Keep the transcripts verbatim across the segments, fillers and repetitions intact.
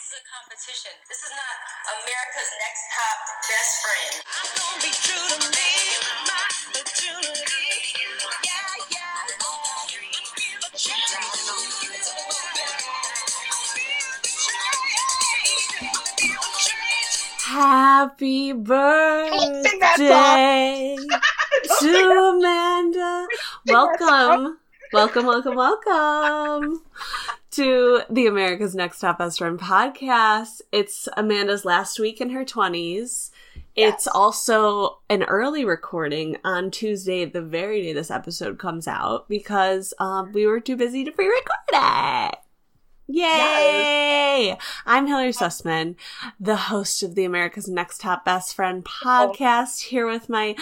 is a competition. This is not America's Next Top Best Friend. I'm gonna be true to me, my opportunity. Yeah, yeah. Let's give a chance. Happy birthday to Amanda. Welcome. Welcome, welcome, welcome to the America's Next Top Best Friend podcast. It's Amanda's last week in her twenties. Yes. It's also an early recording on Tuesday, the very day this episode comes out, because um, we were too busy to pre-record it. Yay! Yes. I'm Hillary Sussman, the host of the America's Next Top Best Friend podcast, here with my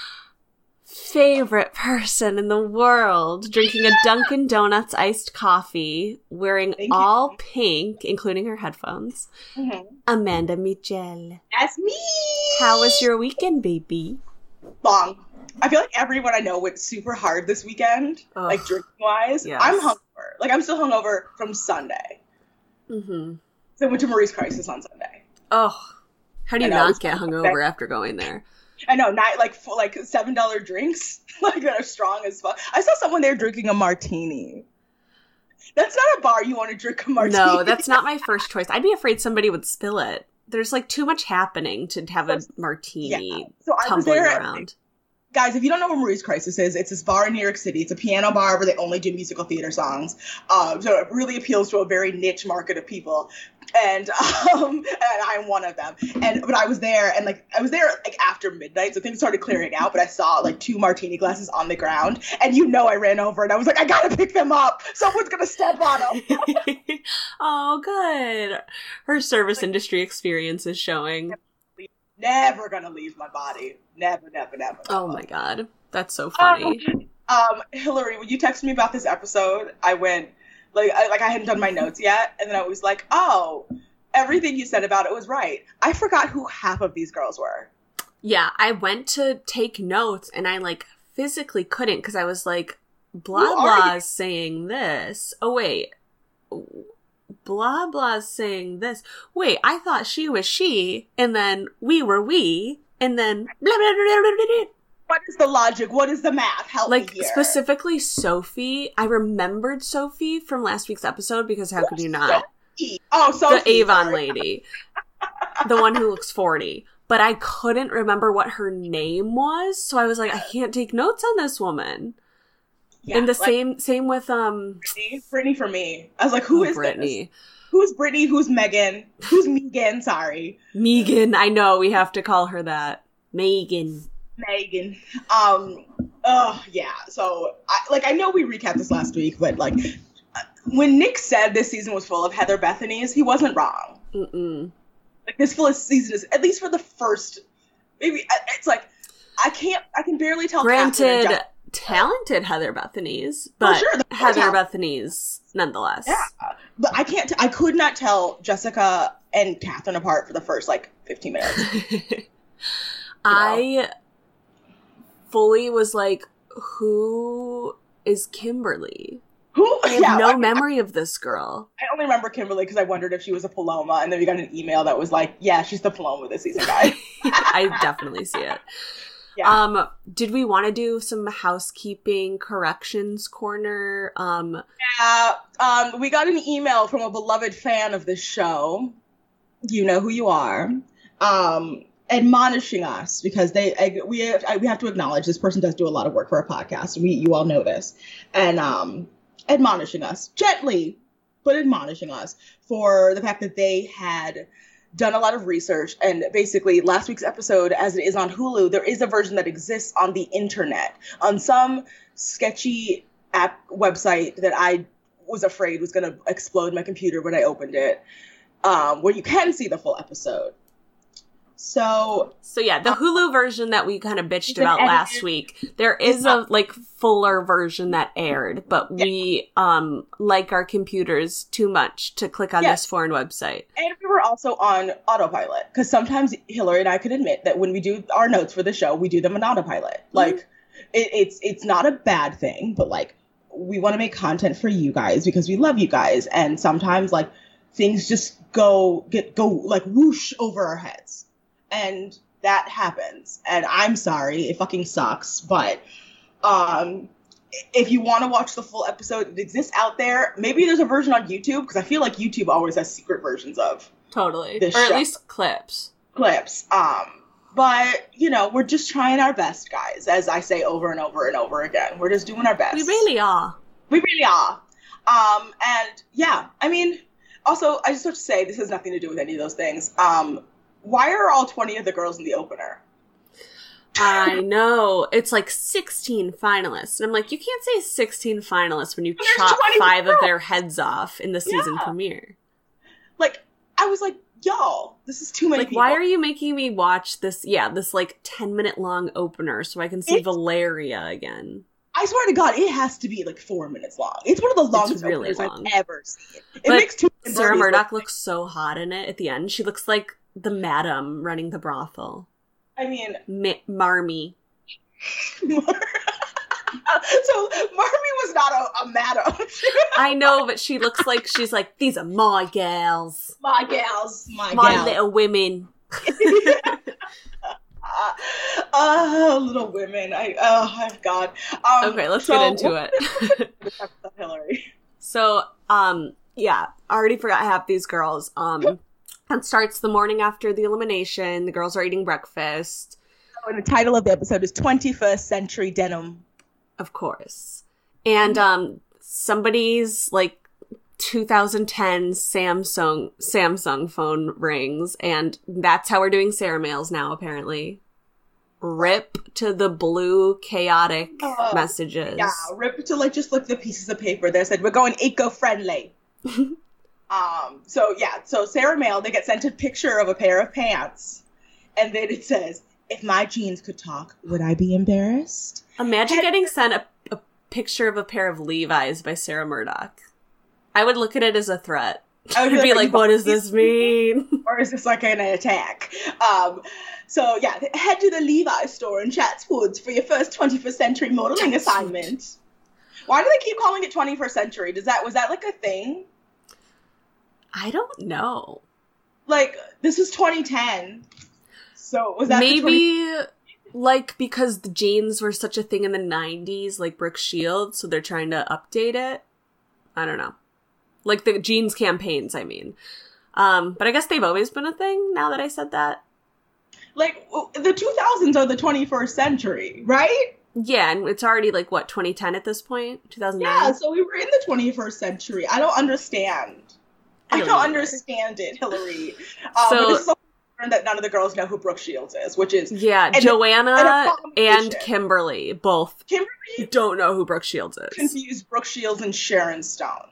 favorite person in the world, drinking a Dunkin' Donuts iced coffee, wearing Thank all you. pink, including her headphones, mm-hmm. Amanda Michel. That's me! How was your weekend, baby? Long. I feel like everyone I know went super hard this weekend, Ugh. like drinking-wise. Yes. I'm hungover. Like, I'm still hungover from Sunday. Mm-hmm. So I went to Marie's Crisis on Sunday. Oh, how do you not get hungover after going there? I know, not like like seven dollar drinks, like that are strong as fuck. I saw someone there drinking a martini. That's not a bar you want to drink a martini. No, that's not my first choice. I'd be afraid somebody would spill it. There's like too much happening to have a martini yeah. so tumbling around. Guys, if you don't know what Marie's Crisis is, it's this bar in New York City. It's a piano bar where they only do musical theater songs. Um, so it really appeals to a very niche market of people. And um, and I'm one of them. And but I was there, and like I was there like after midnight, so things started clearing out. But I saw like two martini glasses on the ground, and you know I ran over, and I was like, I gotta pick them up. Someone's gonna step on them. Oh, good. Her service industry experience is showing. Never gonna leave my body. Never, never, never. never. Oh my god, that's so funny. Um, um, Hillary, when you texted me about this episode, I went. Like I, like I hadn't done my notes yet, and then I was like, oh, everything you said about it was right. I forgot who half of these girls were. Yeah, I went to take notes, and I, like, physically couldn't, because I was like, blah, blah's saying this. Oh, wait. Blah, blah's saying this. Wait, I thought she was she, and then we were we, and then blah, blah, blah, blah, blah, blah. What is the logic? What is the math? Help like, me here. Specifically Sophie. I remembered Sophie from last week's episode because how could you not? Sophie? Oh, Sophie. The Avon sorry. lady. The one who looks forty. But I couldn't remember what her name was, so I was like, I can't take notes on this woman. Yeah, and the like, same same with... um Brittany. Brittany for me. I was like, who oh, is Brittany? This? Who's Brittany? Who's Megan? Who's Megan? Sorry. Megan. I know. We have to call her that. Megan. Megan. Um, oh, yeah. So, I, like, I know we recapped this last week, but, like, when Nick said this season was full of Heather Bethany's, he wasn't wrong. Mm-mm. Like, this full season is, at least for the first, maybe, it's like, I can't, I can barely tell. Granted, talented Heather Bethany's, but sure, Heather talent. Bethany's nonetheless. Yeah. But I can't, t- I could not tell Jessica and Catherine apart for the first, like, fifteen minutes. I... know? fully was like, who is Kimberly? Who? I have yeah, no I, memory of this girl. I only remember Kimberly because I wondered if she was a Paloma, and then we got an email that was like, yeah, she's the Paloma this season, guys. I definitely see it. Yeah. Um, did we want to do some housekeeping corrections corner? Um, yeah, um, we got an email from a beloved fan of this show. You know who you are. Um, admonishing us because they I, we have, I, we have to acknowledge this person does do a lot of work for our podcast. We you all know this, and um, admonishing us gently, but admonishing us for the fact that they had done a lot of research, and basically last week's episode, as it is on Hulu, there is a version that exists on the internet on some sketchy app website that I was afraid was going to explode my computer when I opened it, um, where you can see the full episode. So, so yeah, the Hulu version that we kind of bitched about last week, there is a like fuller version that aired, but we yeah. um like our computers too much to click on yes. this foreign website. And we were also on autopilot because sometimes Hillary and I can admit that when we do our notes for the show, we do them on autopilot. Mm-hmm. Like it, it's it's not a bad thing, but like we want to make content for you guys because we love you guys, and sometimes like things just go get go like whoosh over our heads, and that happens. And I'm sorry, it fucking sucks. But um, if you want to watch the full episode, it exists out there. Maybe there's a version on YouTube, because I feel like YouTube always has secret versions of totally, this or at show. least clips. Clips. Um. But, you know, we're just trying our best, guys, as I say over and over and over again. We're just doing our best. We really are. We really are. Um, and, yeah, I mean, also, I just have to say, this has nothing to do with any of those things. Um, why are all twenty of the girls in the opener? I know. It's like sixteen finalists. And I'm like, you can't say sixteen finalists when you chop five girls. of their heads off in the season yeah. premiere. Like, I was like, y'all, this is too many like, people. Why are you making me watch this, yeah, this, like, ten-minute-long opener so I can see it's, Valeria again? I swear to God, it has to be, like, four minutes long. It's one of the longest really openers long. I've ever seen. It but makes two Sarah Murdoch look- looks so hot in it at the end. She looks like the madam running the brothel. I mean... Ma- Marmee. So, Marmee was not a, a madam. I know, but she looks like she's like, these are my gals. My gals. My, my gals. little women. uh, oh, little women. I Oh, my God. Um, okay, let's so, get into it. Hillary. So, um, yeah, I already forgot half these girls. Um, it starts the morning after the elimination. The girls are eating breakfast. Oh, and the title of the episode is twenty-first Century Denim. Of course. And um, somebody's, like, two thousand ten Samsung Samsung phone rings, and that's how we're doing Sarah mails now, apparently. Rip to the blue chaotic uh, messages. Yeah, rip to, like, just look at the pieces of paper that said, we're going eco-friendly. um. So, yeah, so Sarah mail, they get sent a picture of a pair of pants, and then it says, if my jeans could talk, would I be embarrassed? Imagine getting sent a, a picture of a pair of Levi's by Sarah Murdoch. I would look at it as a threat. I would be, be like, what does this mean? Or is this like an attack? Um, so, yeah, head to the Levi's store in Chatswoods for your first twenty-first century modeling assignment. Why do they keep calling it twenty-first century? Does that Was that like a thing? I don't know. Like, this is twenty ten. So, was that maybe... the twenty- Like, because the jeans were such a thing in the nineties, like Brooke Shields, so they're trying to update it. I don't know. Like, the jeans campaigns, I mean. Um, but I guess they've always been a thing, now that I said that. Like, the two thousands are the twenty-first century, right? Yeah, and it's already, like, what, twenty ten at this point? two thousand nine? Yeah, so we were in the twenty-first century. I don't understand. I don't, I don't understand it, Hillary. Um, so... But this is that none of the girls know who Brooke Shields is, which is... Yeah, an, Joanna an and Kimberly both Kimberly don't know who Brooke Shields is. Confuse Brooke Shields and Sharon Stone.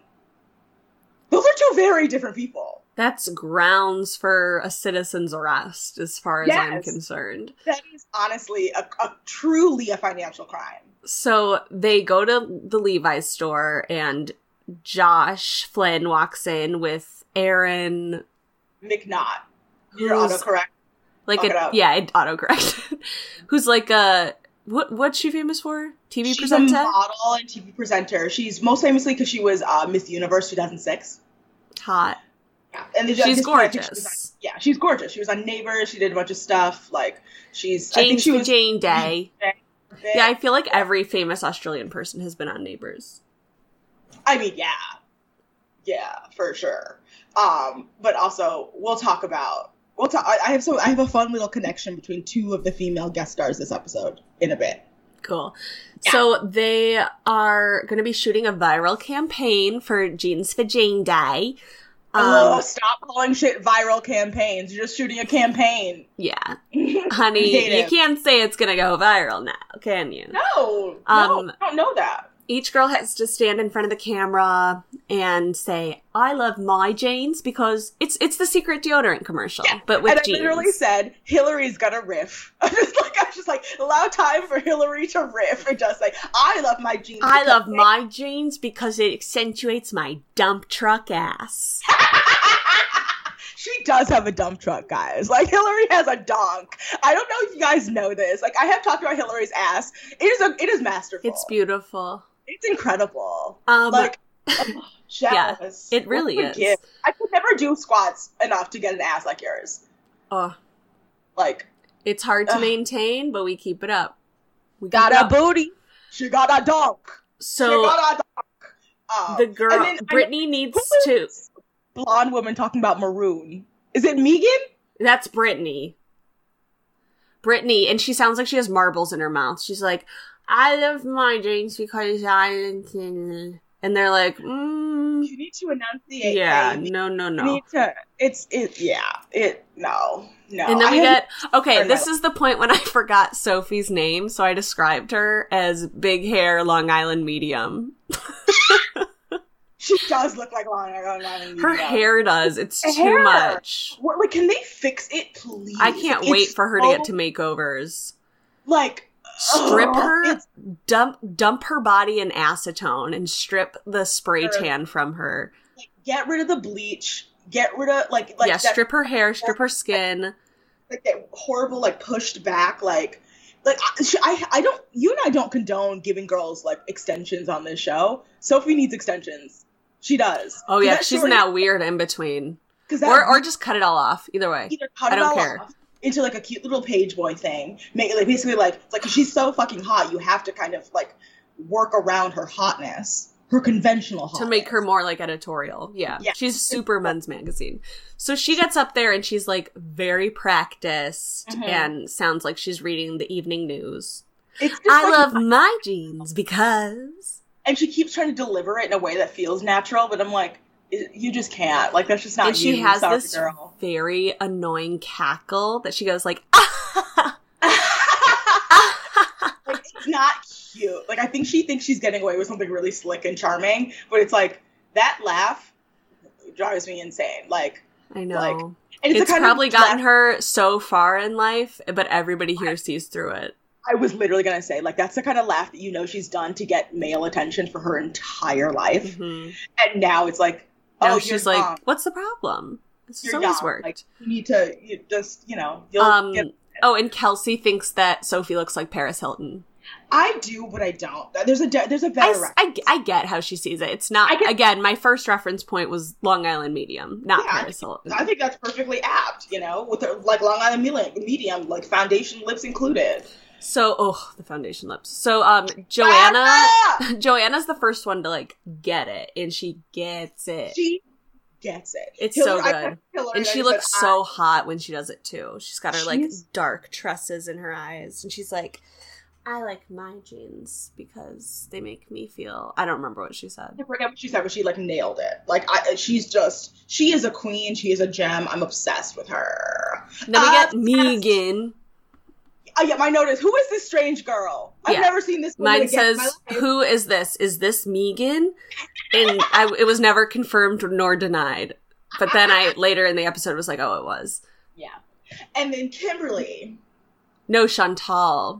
Those are two very different people. That's grounds for a citizen's arrest, as far as yes, I'm concerned. That is honestly a, a truly a financial crime. So they go to the Levi's store, and Josh Flynn walks in with Aaron... McNaught. You're autocorrect. Like a, yeah, it autocorrect. Who's like a what? What's she famous for? T V She's presenter. She's a model and T V presenter. She's most famously because she was uh, Miss Universe two thousand six. Hot. Yeah, and the, she's gorgeous. She was on, yeah, she's gorgeous. She was on Neighbors. She did a bunch of stuff. Like she's. Jane I think she was Jane Day. Yeah, I feel like every famous Australian person has been on Neighbors. I mean, yeah, yeah, for sure. Um, but also, we'll talk about. We'll talk. I have so I have a fun little connection between two of the female guest stars this episode in a bit. Cool. Yeah. So they are going to be shooting a viral campaign for Jeans for Jane Day. Um, oh, stop calling shit viral campaigns. You're just shooting a campaign. Yeah. Honey, you it. can't say it's going to go viral now, can you? No. Um, no, I don't know that. Each girl has to stand in front of the camera and say, I love my jeans, because it's it's the secret deodorant commercial, yeah. but with and jeans. And I literally said, Hillary's gonna riff. I was just like, I was just like, allow time for Hillary to riff and just say, I love my jeans. I love they- my jeans because it accentuates my dump truck ass. She does have a dump truck, guys. Like, Hillary has a donk. I don't know if you guys know this. Like, I have talked about Hillary's ass. It is a, it is masterful. It's beautiful. It's incredible. Um, like, Oh, jealous. Yeah, it really is. Gift? I could never do squats enough to get an ass like yours. Oh, like it's hard to ugh. maintain, but we keep it up. We got keep it a up. booty. She got a dunk. So she got a dunk. Um, the girl, then, Brittany I, needs to. Blonde woman talking about maroon. Is it Megan? That's Brittany. Brittany, and she sounds like she has marbles in her mouth. She's like, I love my drinks because I... And they're like, mm, you need to enunciate. Yeah, baby. no, no, no. You need to, it's, it, yeah, it, no, no. And then we I get, okay, have, this is the point when I forgot Sophie's name, so I described her as big hair, Long Island medium. She does look like Long Island medium. Her hair does. It's Her too hair. much. What, like, can they fix it, please? I can't It's wait for her so, to get to makeovers. Like, Strip ugh, her, it's- dump dump her body in acetone, and strip the spray tan from her. like, get rid of the bleach. Get rid of, like, like yeah, that, strip her hair, strip her skin. like, that horrible, like, pushed back, like, like, I, I don't, you and I don't condone giving girls, like, extensions on this show. Sophie needs extensions. She does. Oh yeah, that she's short- in that weird in between. That, Or or just cut it all off. Either way. either cut I it don't all care. off into like a cute little page boy thing. Make like basically like it's like 'cause she's so fucking hot, you have to kind of like work around her hotness, her conventional hotness To make her more like editorial. Yeah. Yeah. She's super Men's Magazine. So she gets up there and she's like very practiced Mhm. and sounds like she's reading the evening news. It's just I like- love my jeans because... and she keeps trying to deliver it in a way that feels natural, but I'm like, it- you just can't. Like that's just not And she you, has sorry, this girl. very annoying cackle that she goes like, Like it's not cute. Like I think she thinks she's getting away with something really slick and charming, but it's like that laugh drives me insane. Like I know. Like, and it's, it's the kind probably of gotten laugh- her so far in life, but everybody here sees through it. I was literally gonna say, like, that's the kind of laugh that you know she's done to get male attention for her entire life, Mm-hmm. and now it's like, oh, Now you're she's like, young. what's the problem? This has You're always young. worked. Like, you need to you just, you know, you'll um, get. oh, and Kelsey thinks that Sophie looks like Paris Hilton. I do, but I don't. There's a there's a I, better. s- I, I get how she sees it. It's not, I get- again, my first reference point was Long Island Medium, not Yeah, Paris Hilton. I think that's perfectly apt, you know, with her, like Long Island medium, medium, like foundation lips included. So, oh, the foundation lips. So, um, Joanna, Ah! Joanna's the first one to, like, get it, and she gets it. She gets it. It's Hillary- so I good. texted Hillary And I she just looks said, so hot when she does it, too. She's got her, like, She's- dark tresses in her eyes, and she's like, I like my jeans because they make me feel... I don't remember what she said. I forget what she said, but she like nailed it. Like I, she's just, she is a queen. She is a gem. I'm obsessed with her. And then we get Obsessed. Megan. Oh yeah, my note is, who is this strange girl? I've Yeah. never seen this woman Mine again in says, my life. who is this? Is this Megan? And I, it was never confirmed nor denied. But then I, later in the episode, was like, oh, it was. Yeah. And then Kimberly. No, Chantal.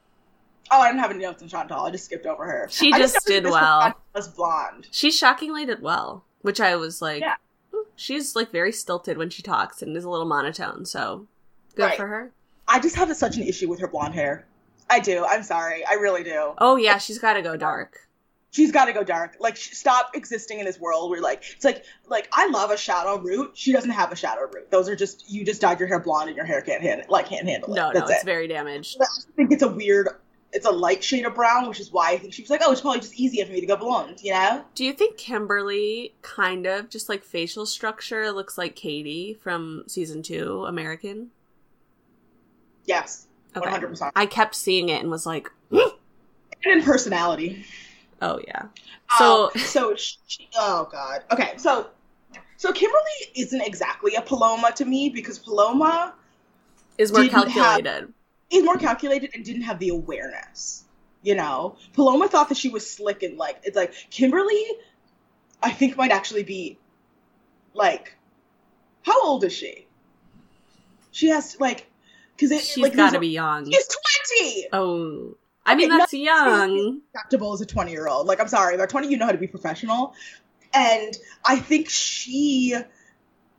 Oh, I didn't have any notes on Chantal. I just skipped over her. She I just noticed did this well. Was blonde. She shockingly did well, which I was like, Yeah. "Ooh," she's like very stilted when she talks and is a little monotone, so good Right. for her. I just have such an issue with her blonde hair. I do. I'm sorry. I really do. Oh yeah, she's got to go dark. She's got to go dark. Like, sh- stop existing in this world where, like, it's like, like I love a shadow root. She doesn't have a shadow root. Those are just, you just dyed your hair blonde and your hair can't handle, like, can't handle it. No, no, That's it's it. very damaged. I just think it's a weird, it's a light shade of brown, which is why I think she was like, oh, it's probably just easier for me to go blonde, you know? Do you think Kimberly kind of just like facial structure looks like Katie from season two, American? Yes. Okay. one hundred percent. I kept seeing it and was like, And in personality. oh yeah. So Um, so she, oh god. Okay, so so Kimberly isn't exactly a Paloma to me because Paloma is more didn't have- calculated. is more calculated and didn't have the awareness. You know, Paloma thought that she was slick and like it's like Kimberly. I think might actually be like, how old is she? She has like because it She's like got to there's- be young. She's twenty. Oh, I mean Okay, that's nothing young. Acceptable as a twenty year old. Like, I'm sorry, by twenty, you know how to be professional. And I think she,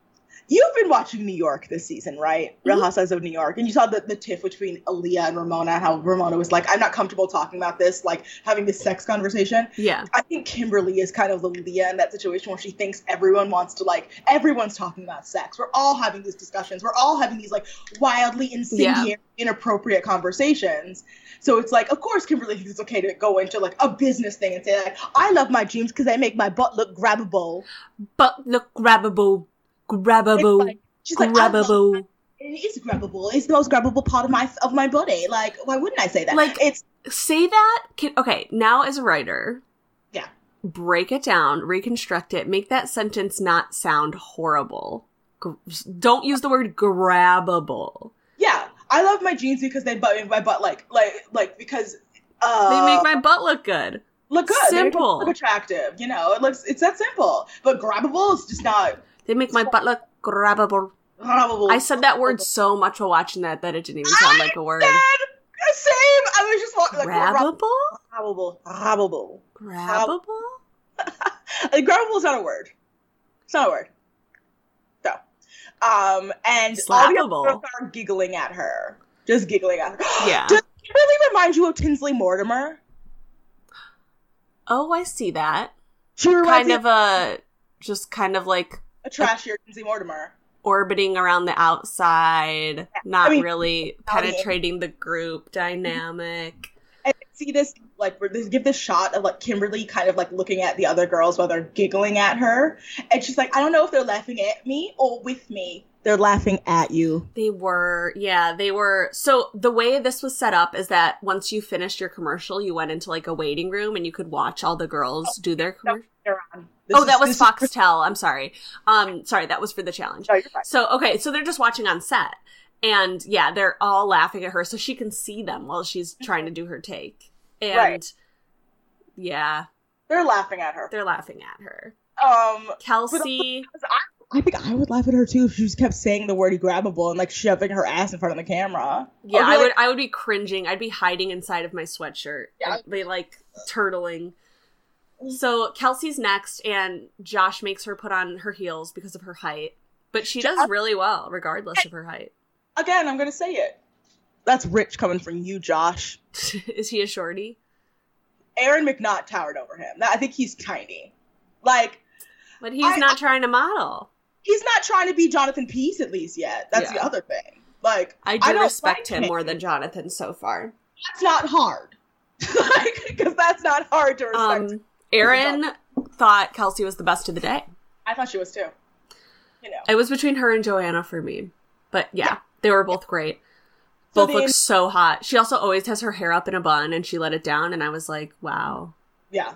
You've been watching New York this season, right? Real mm-hmm. Housewives of New York. And you saw the, the tiff between Aaliyah and Ramona, how Ramona was like, I'm not comfortable talking about this, like having this sex conversation. Yeah. I think Kimberly is kind of the Aaliyah in that situation where she thinks everyone wants to, like, everyone's talking about sex. We're all having these discussions. We're all having these, like, wildly incendiary, yeah. inappropriate conversations. So it's like, of course, Kimberly thinks it's okay to go into, like, a business thing and say, like, I love my jeans because they make my butt look grabbable. Butt look grabbable. Grabbable. Like, she's like, grabbable. Love, it is grabbable. It's the most grabbable part of my of my body. Like, why wouldn't I say that? Like, it's say that. Can, okay, now as a writer, yeah, break it down, reconstruct it, make that sentence not sound horrible. G- don't use the word grabbable. Yeah, I love my jeans because they butt my butt like like like because uh, they make my butt look good. Look good. Simple. They look attractive. You know, it looks it's that simple. But grabbable is just not. They make my butt look grabbable. Grabbable. I said that word so much while watching that that it didn't even sound I like a word. Said, same. I was just walking like grabbable. Grabbable. Grabbable. Grabbable. Like, grabbable is not a word. It's not a word. No. Um, and slappable. All the other girls are giggling at her, just giggling at her. Yeah. Does it really remind you of Tinsley Mortimer? Oh, I see that. She reminds kind of a, just kind of like a trashier Tinsley Mortimer. Orbiting around the outside, yeah. not I mean, really penetrating the group dynamic. And see this, like, they give this shot of, like, Kimberly kind of, like, looking at the other girls while they're giggling at her. And she's like, I don't know if they're laughing at me or with me. They're laughing at you. They were, yeah, they were. So the way this was set up is that once you finished your commercial, you went into, like, a waiting room and you could watch all the girls oh, do their commercial. No, they're on. This oh, is, that was Foxtel. Is- I'm sorry. Um, sorry, that was for the challenge. No, you're fine. So, okay, so they're just watching on set. And, yeah, they're all laughing at her, so she can see them while she's trying to do her take. And, right. yeah. They're laughing at her. They're laughing at her. Um, Kelsey. I, I think I would laugh at her, too, if she just kept saying the word grabbable and, like, shoving her ass in front of the camera. Yeah, I, I like, would I would be cringing. I'd be hiding inside of my sweatshirt. Yeah. I'd be, like, turtling. So Kelsey's next, and Josh makes her put on her heels because of her height. But she does really well, regardless of her height. Again, I'm going to say it. That's rich coming from you, Josh. Is he a shorty? Aaron McNaught towered over him. I think he's tiny. Like, But he's I, not I, trying to model. He's not trying to be Jonathan Peace, at least, yet. That's yeah. the other thing. Like, I do I respect like him, him more than Jonathan so far. That's not hard. Like, because that's not hard to respect. Um, Aaron thought Kelsey was the best of the day. I thought she was too. You know, it was between her and Joanna for me, but yeah, yeah. they were both great. So both look so hot. She also always has her hair up in a bun, and she let it down, and I was like, wow. Yeah.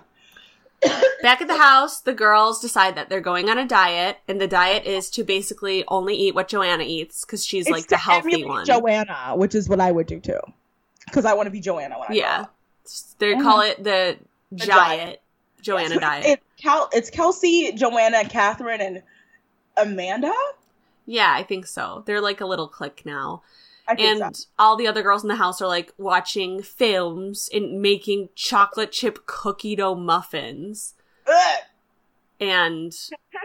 Back at the house, the girls decide that they're going on a diet, and the diet is to basically only eat what Joanna eats because she's it's like the healthy one. Joanna, which is what I would do too, because I want to be Joanna when I yeah. grow up. They mm-hmm. call it the, the diet. diet. Joanna yes, diet. It's, Cal- it's Kelsey, Joanna, Catherine, and Amanda? Yeah, I think so. They're like a little clique now. I think and so. all the other girls in the house are like watching films and making chocolate chip cookie dough muffins. Ugh. And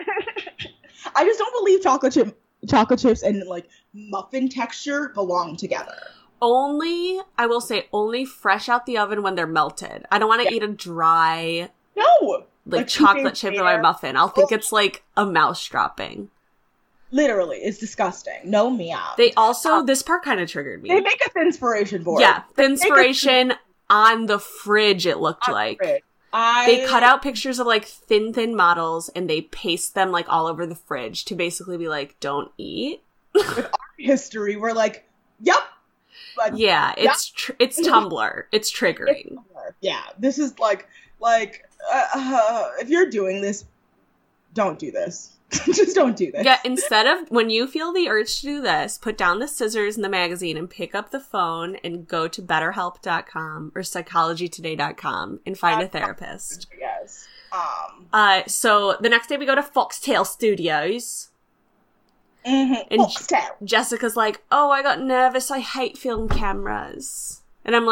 I just don't believe chocolate chip chocolate chips and like muffin texture belong together. Only, I will say, only fresh out the oven when they're melted. I don't want to yeah. eat a dry, no, like, like chocolate chip in my muffin. I'll think oh. it's like a mouse dropping. Literally, it's disgusting. No meow. They also, um, this part kind of triggered me. They make a Thinspiration board. Yeah, Thinspiration on the fridge, it looked on like. The I... They cut out pictures of, like, thin, thin models, and they paste them, like, all over the fridge to basically be like, don't eat. With our history, we're like, yep. But, yeah, it's tr- it's Tumblr. It's triggering. It's Tumblr. Yeah, this is like, like, uh, uh, if you're doing this, don't do this. Just don't do this. Yeah, instead of, when you feel the urge to do this, put down the scissors and the magazine and pick up the phone and go to better help dot com or psychology today dot com and find a therapist. Yes. Um. Uh, so the next day we go to Foxtail Studios. Mm-hmm. And Foxtail. Jessica's like, oh, I got nervous. I hate film cameras. And I'm like,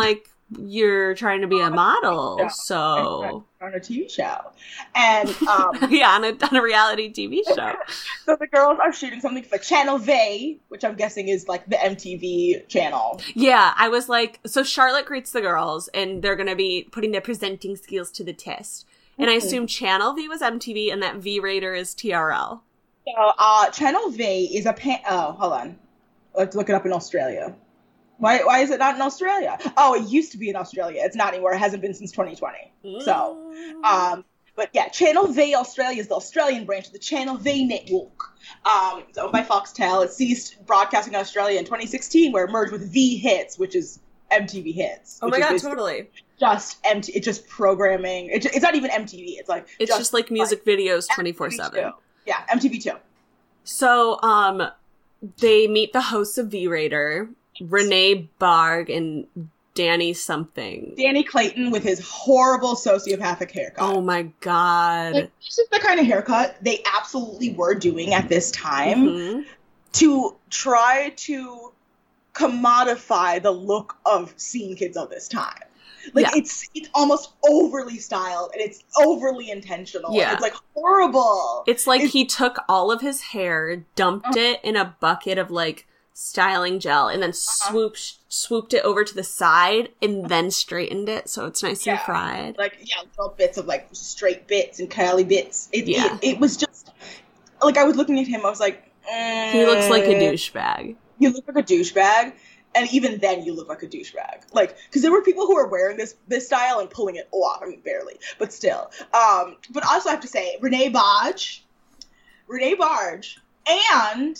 you're trying to be a model, so on a T V show, and um, yeah, on a, on a reality T V show. So the girls are shooting something for Channel V, which I'm guessing is like the M T V channel. Yeah, I was like, so Charlotte greets the girls, and they're going to be putting their presenting skills to the test. And mm-hmm. I assume Channel V was M T V, and that V-Raider is T R L. So uh, Channel V is a pan- oh, hold on, let's look it up in Australia. Why why is it not in Australia? Oh, it used to be in Australia. It's not anymore. It hasn't been since twenty twenty. Mm. So, um, but yeah, Channel V Australia is the Australian branch of the Channel V network. Um, it's owned by Foxtel. It ceased broadcasting in Australia in twenty sixteen, where it merged with V Hits, which is M T V Hits. Oh my god, totally. Just M T V. It's just programming. It, it's not even M T V. It's like it's just, just like music like videos twenty-four seven. Yeah, M T V two. So, um, they meet the hosts of V-Raider. Renee Barg and Danny something. Danny Clayton with his horrible sociopathic haircut. Oh my god. Like, this is the kind of haircut they absolutely were doing at this time mm-hmm. to try to commodify the look of scene kids of this time. Like, yeah. it's it's almost overly styled, and it's overly intentional. Yeah. And it's, like, horrible. It's like it's, he took all of his hair, dumped uh, it in a bucket of, like, styling gel, and then swooped swooped it over to the side and then straightened it so it's nice yeah, and fried. Like, yeah, little bits of like straight bits and curly bits. It, yeah. it, it was just like, I was looking at him, I was like, eh. He looks like a douchebag. You look like a douchebag, and even then you look like a douchebag. Like, because there were people who were wearing this this style and pulling it off. I mean, barely, but still. Um, but also I have to say, Renee Barge, Renee Barge, and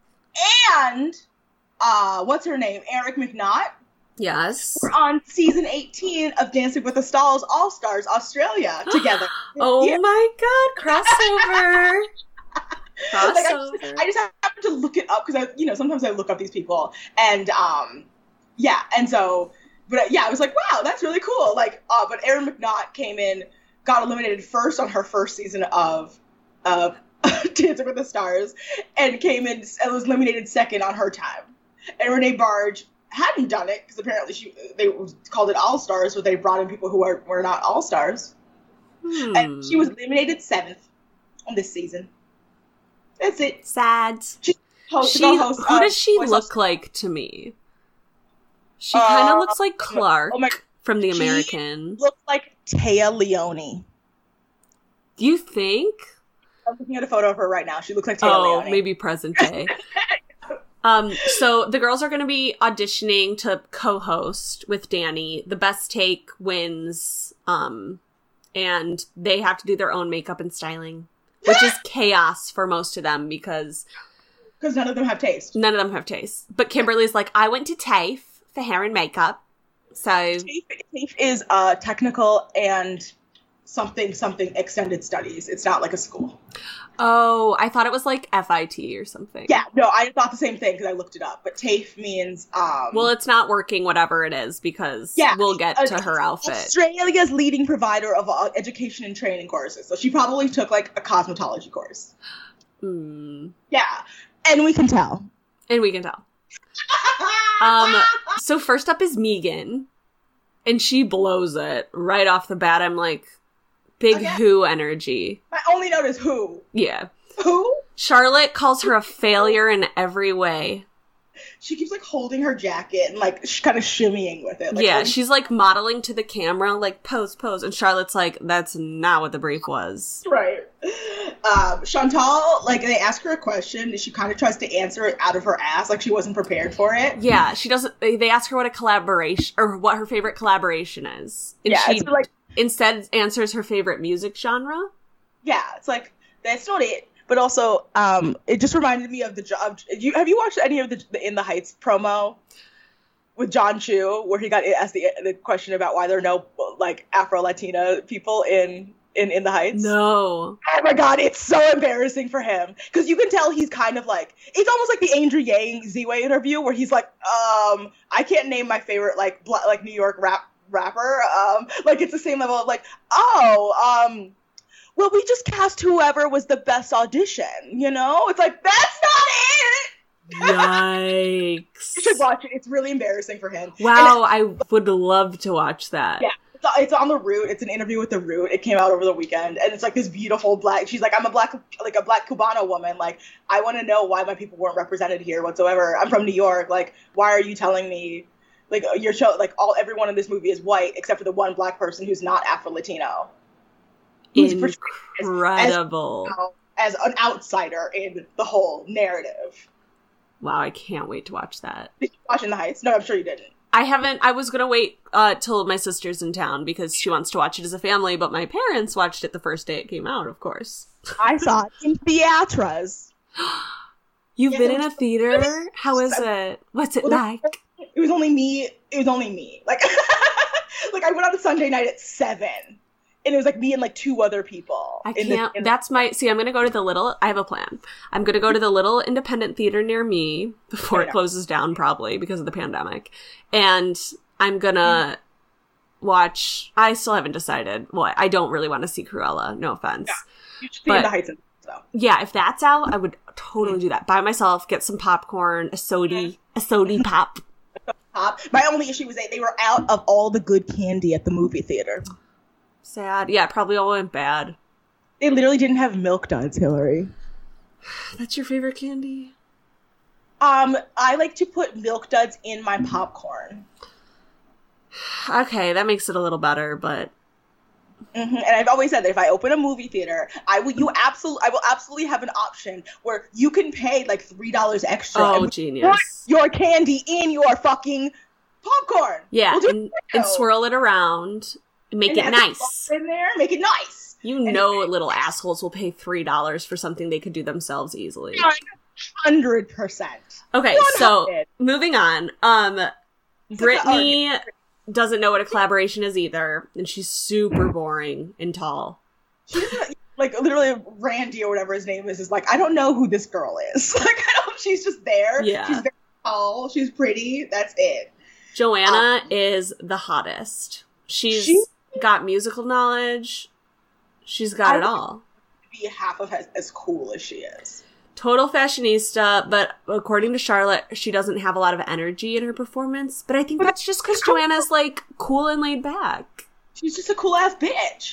and. Uh, what's her name? Eric McNaught. Yes. We're on season eighteen of Dancing with the Stars All Stars Australia together. Oh yeah. My god, crossover. crossover. Like, I, just, I just happened to look it up because I, you know, sometimes I look up these people, and um, yeah, and so, but uh, yeah, I was like, wow, that's really cool. Like, uh, but Erin McNaught came in, got eliminated first on her first season of of Dancing with the Stars, and came in and was eliminated second on her time. And Renee Barge hadn't done it because apparently she they called it All Stars, but they brought in people who are were not All Stars. Hmm. And she was eliminated seventh on this season. That's it. Sad. She, host, she host, who uh, does she look host. like to me? She kind of uh, looks like Clark oh my, from The American. She looks like Taya Leone. Do you think? I'm looking at a photo of her right now. She looks like Taya oh, Leone. Oh, maybe present day. Um, so the girls are going to be auditioning to co-host with Danny. The best take wins, um, and they have to do their own makeup and styling, which is chaos for most of them because... Because none of them have taste. None of them have taste. But Kimberly's like, I went to TAFE for hair and makeup, so... TAFE, TAFE is uh, technical and something, something extended studies. It's not like a school. Oh, I thought it was like F I T or something. Yeah, no, I thought the same thing because I looked it up. But TAFE means... Um, well, it's not working, whatever it is, because yeah, we'll get uh, to her outfit. Australia's leading provider of uh, education and training courses. So she probably took, like, a cosmetology course. Mm. Yeah, and we can tell. And we can tell. um. So first up is Megan, and she blows it right off the bat. I'm like... Big okay. Who energy. My only note is who. Yeah. Who? Charlotte calls her a failure in every way. She keeps, like, holding her jacket and, like, sh- kind of shimmying with it. Like, yeah, like, she's, like, modeling to the camera, like, pose, pose. And Charlotte's like, that's not what the brief was. Right. Um, Chantal, like, they ask her a question, and she kind of tries to answer it out of her ass, like she wasn't prepared for it. Yeah, she doesn't... They ask her what a collaboration... Or what her favorite collaboration is. And yeah, she so, like... instead answers her favorite music genre. Yeah, it's like, that's not it. But also, um, it just reminded me of the job. You, have you watched any of the, the In the Heights promo with John Chu, where he got asked the, the question about why there are no, like, Afro-Latina people in, in In the Heights? No. Oh my god, it's so embarrassing for him. Because you can tell he's kind of like, it's almost like the Andrew Yang Z-Way interview, where he's like, um, I can't name my favorite, like, bl- like New York rap rapper. Um, like, it's the same level of, like, oh, um... well, we just cast whoever was the best audition, you know? It's like, that's not it! Yikes. You should watch it. It's really embarrassing for him. Wow, I would love to watch that. Yeah. It's, it's on The Root. It's an interview with The Root. It came out over the weekend, and it's like this beautiful black. She's like, I'm a black, like a black Cubano woman. Like, I want to know why my people weren't represented here whatsoever. I'm from New York. Like, why are you telling me, like, your show, like, all everyone in this movie is white except for the one black person who's not Afro Latino. Incredible. As, as an outsider in the whole narrative. Wow, I can't wait to watch that. Did you watch In the Heights? No, I'm sure you didn't. I haven't. I was going to wait uh, till my sister's in town because she wants to watch it as a family, but my parents watched it the first day it came out, of course. I saw it in theaters. You've Yeah, been it in a was- theater? How is it? What's it Well, like? It was only me. It was only me. Like, like I went on a Sunday night at seven, and it was like me and like two other people. I in the- can't. in the- That's my. See, I'm going to go to the little. I have a plan. I'm going to go to the little independent theater near me before I it know. closes down, probably because of the pandemic. And I'm going to watch. I still haven't decided. Well, I don't really want to see Cruella. No offense. Yeah. You should see But- In the Heights. And stuff. Yeah, if that's out, I would totally do that by myself. Get some popcorn, a sody, a sody pop. Top. My only issue was that they were out of all the good candy at the movie theater. Sad. Yeah, it probably all went bad. They literally didn't have Milk Duds, Hillary. That's your favorite candy? Um, I like to put Milk Duds in my popcorn. Okay, that makes it a little better, but hmm And I've always said that if I open a movie theater, I will you absolutely I will absolutely have an option where you can pay like three dollars extra oh, and genius. put your candy in your fucking popcorn. Yeah, We'll do and, it and now. swirl it around, and make And it have the nice. salt in there, make it nice. You And- know, little assholes will pay three dollars for something they could do themselves easily. Hundred percent. Okay, so moving on. Um, It's like Brittany doesn't know what a collaboration is either, and she's super boring and tall. She's like literally Randy or whatever his name is is like I don't know who this girl is. Like I don't. She's just there. Yeah. She's very tall. She's pretty. That's it. Joanna is the hottest. She's She- got musical knowledge. She's got I it would- all. Be half of as, as cool as she is. Total fashionista, but according to Charlotte, she doesn't have a lot of energy in her performance. But I think that's just because Joanna's, like, cool and laid back. She's just a cool ass bitch.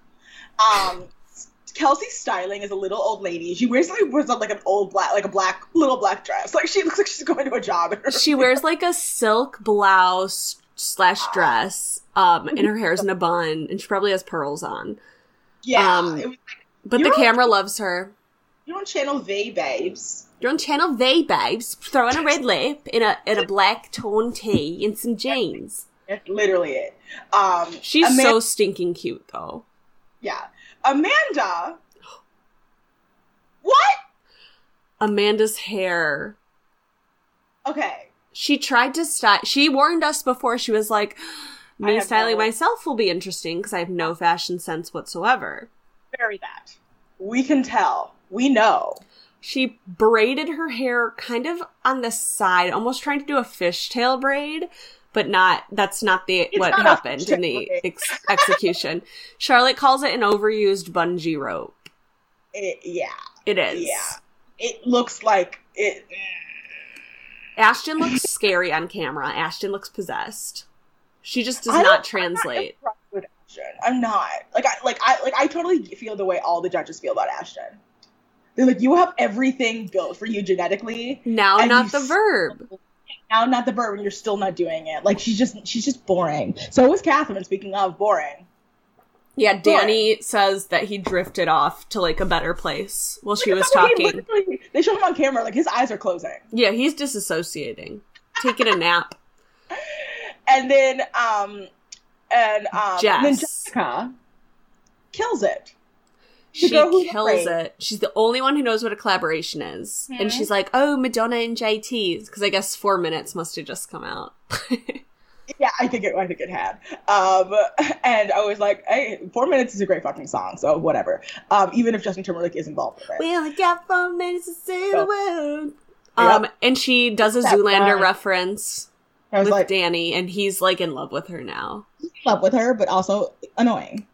um, Kelsey's styling is a little old lady. She wears like wears like an old black like a black little black dress. Like she looks like she's going to a job. She wears, like, a silk blouse slash dress, um, and her hair's in a bun, and she probably has pearls on. yeah. um, it was, But You're the on- camera loves her. you're on Channel V, babes. You're on Channel V, babes, throwing a red lip in a in a black torn tee and some jeans. That's literally it. Um, She's Ama- so stinking cute, though. yeah. Amanda. What? Amanda's hair. Okay. She tried to style. She warned us before. She was like, I "Me have styling no- myself will be interesting because I have no fashion sense whatsoever." Very that. We can tell. We know. She braided her hair kind of on the side, almost trying to do a fishtail braid, but not. That's not the It's what not a happened in fishtail the braid. ex- execution. Charlotte calls it an overused bungee rope. It, yeah. It is. Yeah. It looks like it. Ashton looks scary on camera. Ashton looks possessed. She just does I not don't- I'm translate. not impressed with Ashton. I'm not. Like I like I like I totally feel the way all the judges feel about Ashton. They're like, you have everything built for you genetically. Now, and not you the s- verb. Now not the verb, and you're still not doing it. Like she's just she's just boring. So was Catherine, speaking of boring. Yeah, Danny says that he drifted off to, like, a better place while she was No, he talking. literally- They show him on camera, like his eyes are closing. Yeah, he's disassociating. Taking a nap. And then um and um Jess. and then Jessica kills it. The She girl who's kills afraid. it. She's the only one who knows what a collaboration is. Mhm. And she's like, oh, Madonna and J T's. Because I guess four minutes must have just come out. Yeah, I think it. I think it had. Um, and I was like, "Hey, Four Minutes is a great fucking song, so whatever." Um, even if Justin Timberlake is involved with it. We only got four minutes to say the Yep. word. Um, and she does a That Zoolander line. reference I was with like, Danny, and he's, like, in love with her now. in love with her, but also annoying.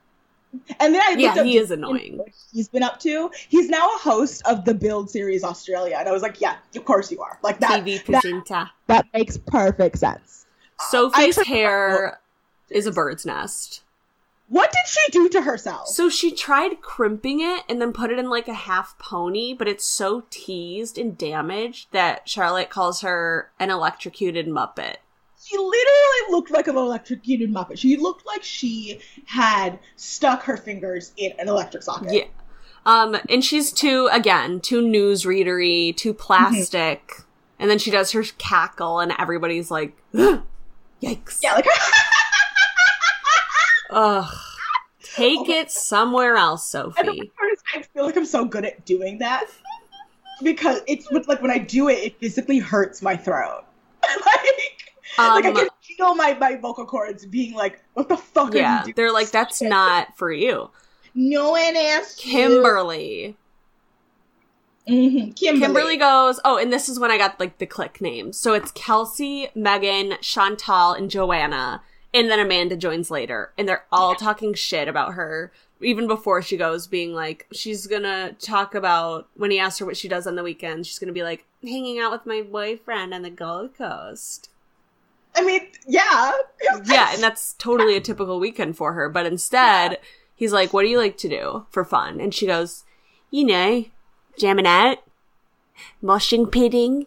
And then I looked yeah, up he is annoying. what he's been up to. He's now a host of the Build series Australia, and I was like, yeah, of course you are. Like that. T V presenter. That, that makes perfect sense. Sophie's I- hair is a bird's nest. What did she do to herself? So she tried crimping it and then put it in like a half pony, but it's so teased and damaged that Charlotte calls her an electrocuted Muppet. She literally looked like an electrocuted Muppet. She looked like she had stuck her fingers in an electric socket. Yeah. Um, and she's too, again, too newsreadery, too plastic. Mm-hmm. And then she does her cackle and everybody's like, yikes. Yeah, like... Ugh. Take it somewhere else, Sophie. And the part is, I feel like I'm so good at doing that. Because it's like when I do it, it physically hurts my throat. like, um, like I can feel my, my vocal cords being like, what the fuck yeah, are you doing? They're like, that's not for you. No one asked Kimberly. Mm-hmm. Kimberly. Kimberly goes, oh, and this is when I got like the clique names. So it's Kelsey, Megan, Chantal, and Joanna. And then Amanda joins later. And they're all yeah. talking shit about her. Even before she goes, being like, she's gonna talk about, when he asks her what she does on the weekend, she's gonna be like, hanging out with my boyfriend on the Gold Coast. I mean, yeah. Yeah, and that's totally a typical weekend for her. But instead, yeah. he's like, what do you like to do for fun? And she goes, you know, jamming out, moshing pitting.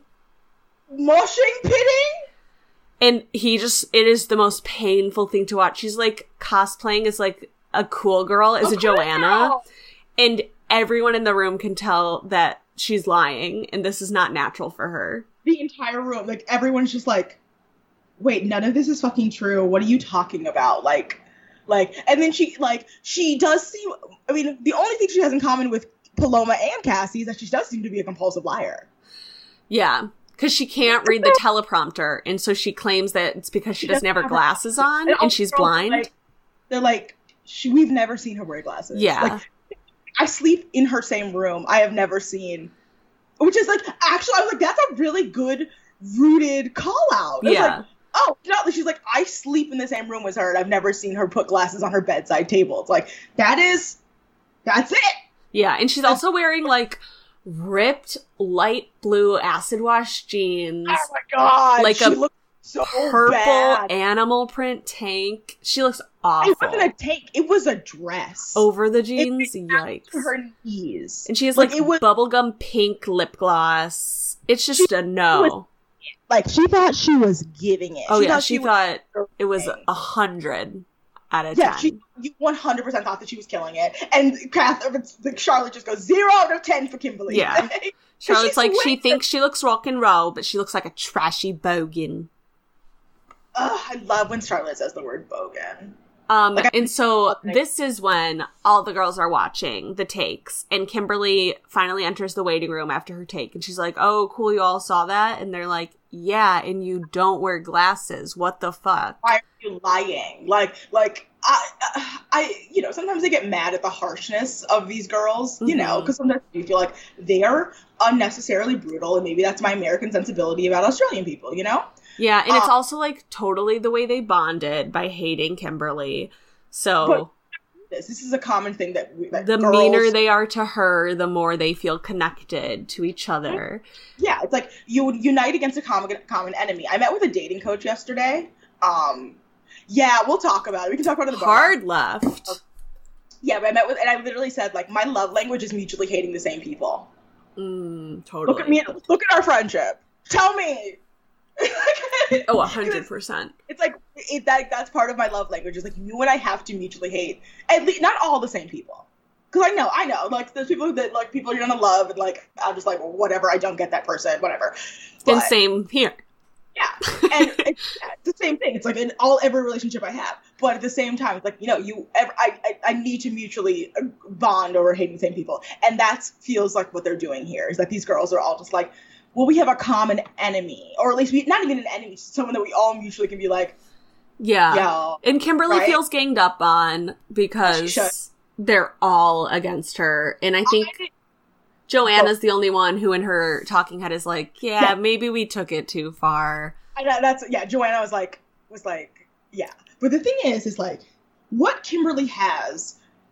Moshing pitting? And he just, it is the most painful thing to watch. She's like cosplaying as like a cool girl, as a, a cool Joanna. Girl. And everyone in the room can tell that she's lying and this is not natural for her. The entire room, like everyone's just like, wait, none of this is fucking true. What are you talking about? Like, like, and then she, like, she does seem, I mean, the only thing she has in common with Paloma and Cassie is that she does seem to be a compulsive liar. Yeah. Because she can't read the teleprompter, and so she claims that it's because she, she doesn't have her glasses on, and, and she's blind. Like, they're like, she, we've never seen her wear glasses. Yeah. Like, I sleep in her same room. I have never seen, which is like, actually, I was like, that's a really good rooted call out. Yeah. Like, oh, no, she's like, I sleep in the same room as her, and I've never seen her put glasses on her bedside table. It's like, that is, that's it. Yeah, and she's also wearing, like, ripped light blue acid wash jeans. Oh my god! Like she a looks so purple bad. Animal print tank. She looks awful. It wasn't a tank. It was a dress over the jeans. Yikes! To her knees. And she has like, like it was, bubblegum pink lip gloss. It's just she, a no. Was, like she thought she was giving it. Oh she yeah, thought she, she thought was it was a hundred. Out of yeah, ten. she you one hundred percent thought that she was killing it. And Catherine, Charlotte just goes zero out of ten for Kimberly. Yeah. Charlotte's like, she thinks she looks rock and roll, but she looks like a trashy bogan. Ugh, I love when Charlotte says the word bogan. Um, like, and so this is when all the girls are watching the takes, and Kimberly finally enters the waiting room after her take, and she's like, oh, cool, you all saw that? And they're like, yeah, and you don't wear glasses. What the fuck? Why are you lying? Like, like, I, I, you know, sometimes I get mad at the harshness of these girls, you mm-hmm. know, because sometimes you feel like they're unnecessarily brutal, and maybe that's my American sensibility about Australian people, you know? Yeah, and uh, it's also, like, totally the way they bonded by hating Kimberly. So this this is a common thing that, we, that the girls, meaner they are to her, the more they feel connected to each other. Yeah, it's like you would unite against a common common enemy. I met with a dating coach yesterday. Um, yeah, we'll talk about it. We can talk about it in the hard bar. Left. Yeah, but I met with, and I literally said, like, my love language is mutually hating the same people. Mm, totally. Look at me. Look at our friendship. Tell me. Oh, a hundred percent. It's like it, that. That's part of my love language. Is like you and I have to mutually hate at least not all the same people. Because I know, I know, like there's people that like people you're gonna love, and like I'm just like, well, whatever. I don't get that person, whatever. But, and same here. Yeah, and it's, it's the same thing. It's like in all every relationship I have, but at the same time, it's like you know, you. Ever, I, I I need to mutually bond over hating the same people, and that feels like what they're doing here. Is that these girls are all just like, well, we have a common enemy, or at least we, not even an enemy, someone that we all mutually can be like, yeah. Yo, and Kimberly right? feels ganged up on because they're all against her, and I think I, Joanna's oh. the only one who in her talking head is like, yeah, yeah. maybe we took it too far. I know, that's yeah. Joanna was like, was like, yeah. But the thing is, is like, what Kimberly has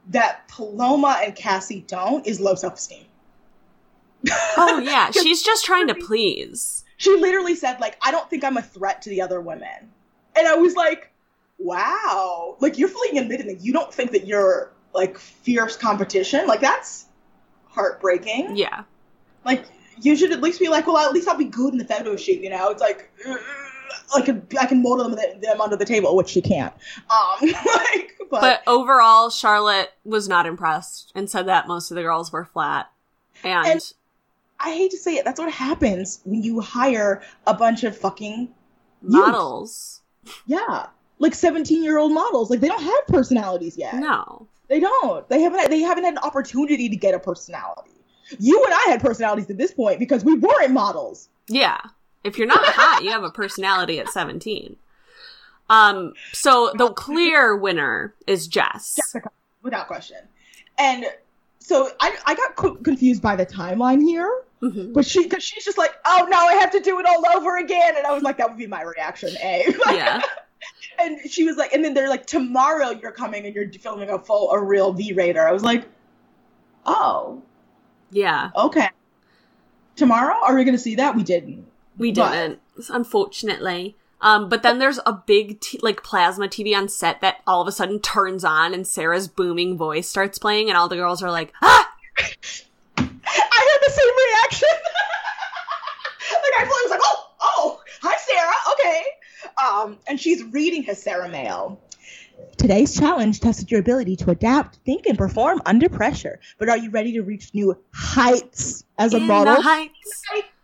that Paloma and Cassie don't is low self-esteem. Oh, yeah. She's just trying to please. She literally said, like, I don't think I'm a threat to the other women. And I was like, wow. Like, you're fully admitting that you don't think that you're, like, fierce competition. Like, that's heartbreaking. Yeah. Like, you should at least be like, well, at least I'll be good in the photo shoot, you know? It's like, I can, I can mold them, them under the table, which she can't. Um, like, but, but overall, Charlotte was not impressed and said that most of the girls were flat. And, and I hate to say it, that's what happens when you hire a bunch of fucking models. Youth. Yeah. Like seventeen-year-old models. Like, they don't have personalities yet. No. They don't. They haven't, they haven't had an opportunity to get a personality. You and I had personalities at this point because we weren't models. Yeah. If you're not hot, you have a personality at seventeen. Um, so the clear winner is Jess. Jessica, without question. And so I I got co- confused by the timeline here. Mm-hmm. But she, because she's just like, oh, no, I have to do it all over again. And I was like, that would be my reaction, A. Yeah. And she was like, and then they're like, tomorrow you're coming and you're filming a full, a real V-Raider. I was like, oh. Yeah. Okay. Tomorrow? Are we going to see that? We didn't. We didn't, but, unfortunately. Um, but then there's a big, t- like, plasma T V on set that all of a sudden turns on and Sarah's booming voice starts playing and all the girls are like, ah! I had the same reaction. The guy was like, oh, oh, hi, Sarah. Okay. Um, and she's reading his Sarah mail. Today's challenge tested your ability to adapt, think, and perform under pressure. But are you ready to reach new heights as a In model? The heights.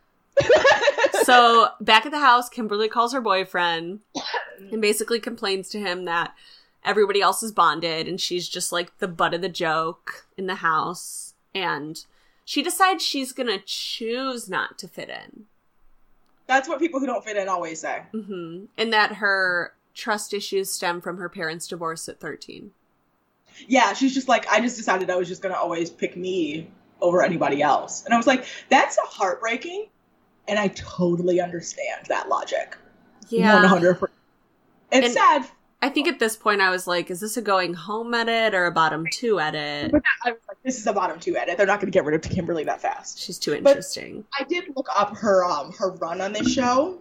So back at the house, Kimberly calls her boyfriend and basically complains to him that everybody else is bonded and she's just like the butt of the joke in the house. And she decides she's going to choose not to fit in. That's what people who don't fit in always say. Mm-hmm. And that her trust issues stem from her parents' divorce at thirteen. Yeah, she's just like, I just decided I was just going to always pick me over anybody else. And I was like, that's a heartbreaking. And I totally understand that logic. Yeah. one hundred percent. It's and sad. I think at this point I was like, is this a going home edit or a bottom two edit? But I was like, this is a bottom two edit. They're not going to get rid of Kimberly that fast. She's too interesting. But I did look up her um her run on this show.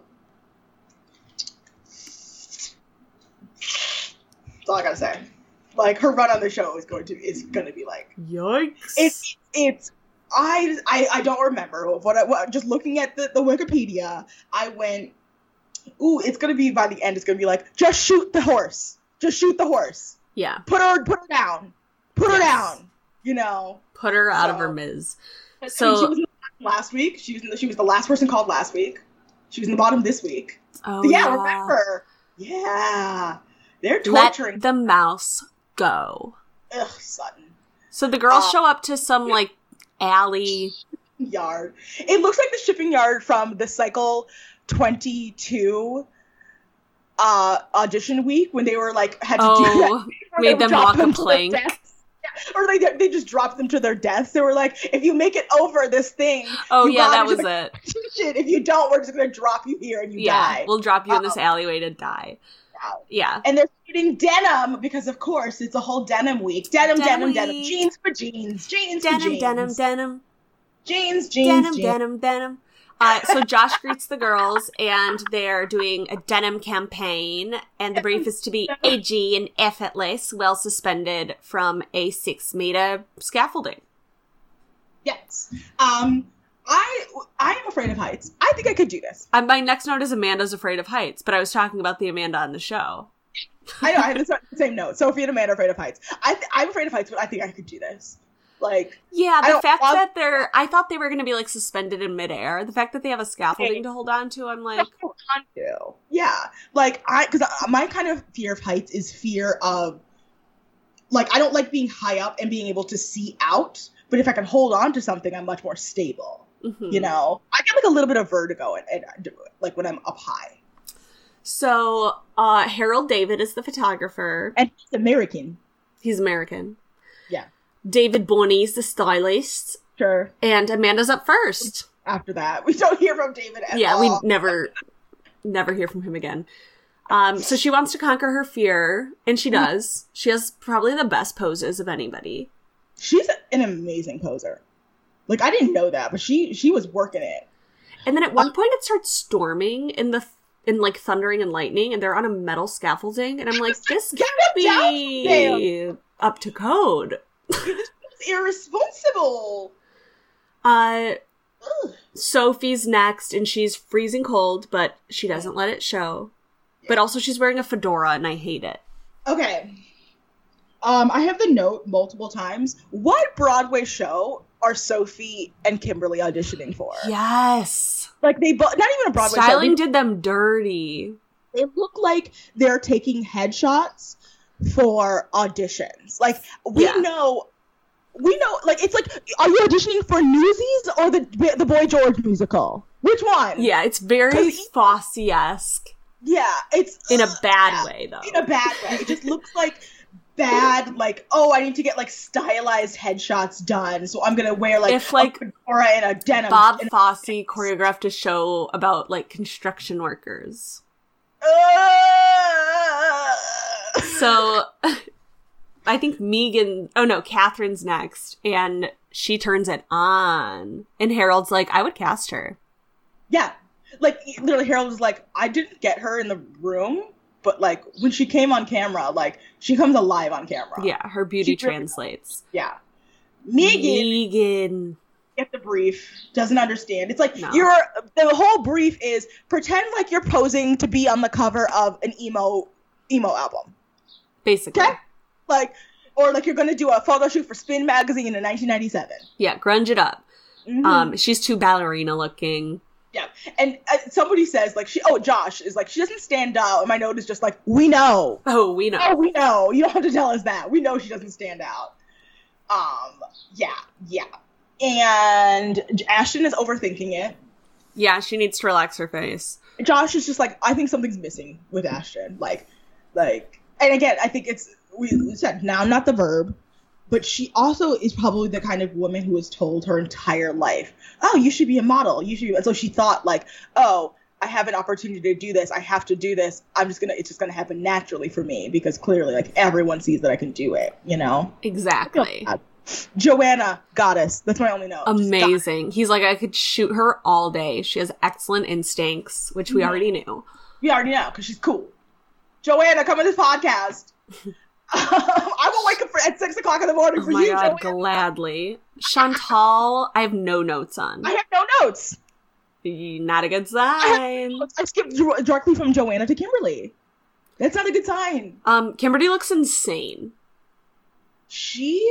That's all I gotta say. Like, her run on the show is going to is going to be like, yikes. It's it's I I, I don't remember what, I, what just looking at the, the Wikipedia. I went, ooh, it's going to be by the end. It's going to be like, just shoot the horse, just shoot the horse. Yeah, put her put her down, put yes. her down. You know, put her out so, of her miz. So she was in the last week. She was in the, she was the last person called last week. She was in the bottom this week. Oh yeah, yeah, remember? Yeah, they're torturing. Let the mouse go. Ugh, Sutton. So the girls uh, show up to some like alley yard. It looks like the shipping yard from the Cycle twenty-two uh audition week when they were like had to oh, do that. Made them walk them a plank. Or they they just dropped them to their deaths. They were like, if you make it over this thing, oh yeah, that was it. If you don't, we're just gonna drop you here and you yeah, die. We'll drop you um, in this alleyway to die. Wow. Yeah. And they're shooting denim because, of course, it's a whole denim week. Denim, denim, denim, denim. week. Jeans for jeans. Jeans denim, for jeans. Denim, denim, Jeans, jeans, denim, jeans. denim, denim. Uh, so Josh greets the girls, and they're doing a denim campaign, and the brief is to be edgy and effortless, well suspended from a six-meter scaffolding. Yes. Um, I I am afraid of heights. I think I could do this. Uh, my next note is Amanda's afraid of heights, but I was talking about the Amanda on the show. I know, I have the same note. Sophie and Amanda are afraid of heights. I th- I'm afraid of heights, but I think I could do this. Like, yeah, the fact want- that they're, I thought they were going to be like suspended in midair. The fact that they have a scaffolding okay. to hold on to, I'm like, hold on to. Yeah, like I, because my kind of fear of heights is fear of, like, I don't like being high up and being able to see out. But if I can hold on to something, I'm much more stable. Mm-hmm. You know, I get like a little bit of vertigo and, and like when I'm up high. So uh, Harold David is the photographer, and he's American. He's American. Yeah. David Boney's the stylist. Sure. And Amanda's up first. After that, we don't hear from David at yeah, all. we never, never hear from him again. Um, so she wants to conquer her fear, and she does. She has probably the best poses of anybody. She's an amazing poser. Like, I didn't know that, but she she was working it. And then at one point it starts storming in the in like thundering and lightning, and they're on a metal scaffolding, and I'm like, this can't be up to code. This is irresponsible. Uh, Ugh. Sophie's next, and she's freezing cold, but she doesn't let it show. But also she's wearing a fedora, and I hate it. Okay. Um, I have the note multiple times. What Broadway show are Sophie and Kimberly auditioning for? Yes. Like, they both, not even a Broadway Styling show. They, did them dirty. They look like they're taking headshots for auditions. Like, we Yeah. know, we know, like, it's like, are you auditioning for Newsies or the the Boy George musical? Which one? Yeah, it's very Fosse-esque. Yeah, it's In a bad yeah, way, though. In a bad way. It just looks like bad, like, oh, I need to get, like, stylized headshots done, so I'm gonna wear, like, If, like, a fedora and a denim. Bob and Fosse choreographed a show about, like, construction workers. Uh, So, I think Megan, oh no, Catherine's next, and she turns it on. And Harold's like, I would cast her. yeah. Like, literally, Harold was like, I didn't get her in the room, but, like, when she came on camera, like, she comes alive on camera. Yeah, her beauty She really- translates. Yeah. Megan, Megan. get the brief, doesn't understand. It's like, No. you're, the whole brief is, pretend like you're posing to be on the cover of an emo, emo album. Basically. Okay? Like, or like you're gonna do a photo shoot for Spin Magazine in nineteen ninety-seven. Yeah, grunge it up. Mm-hmm. Um, she's too ballerina looking. Yeah, and uh, somebody says, like, she, oh, Josh is like, she doesn't stand out, and my note is just like, we know. Oh, we know. Oh, we know. You don't have to tell us that. We know she doesn't stand out. Um, yeah, yeah. And Ashton is overthinking it. Yeah, she needs to relax her face. Josh is just like, I think something's missing with Ashton. Like, like, and again, I think it's, we said, now I'm not the verb, but she also is probably the kind of woman who was told her entire life, oh, you should be a model. You should be. And so she thought, like, oh, I have an opportunity to do this. I have to do this. I'm just going to, it's just going to happen naturally for me because clearly, like, everyone sees that I can do it, you know? Exactly. Joanna, goddess. That's my only note. Amazing. He's like, I could shoot her all day. She has excellent instincts, which we Mhm. already knew. We already know because she's cool. Joanna, come on this podcast. I will wake up for, at six o'clock in the morning Oh for my you, god, Joanna. gladly. Chantal, I have no notes on. I have no notes. Not a good I have sign. no notes. I skipped dir- directly from Joanna to Kimberly. That's not a good sign. Um, Kimberly looks insane. She?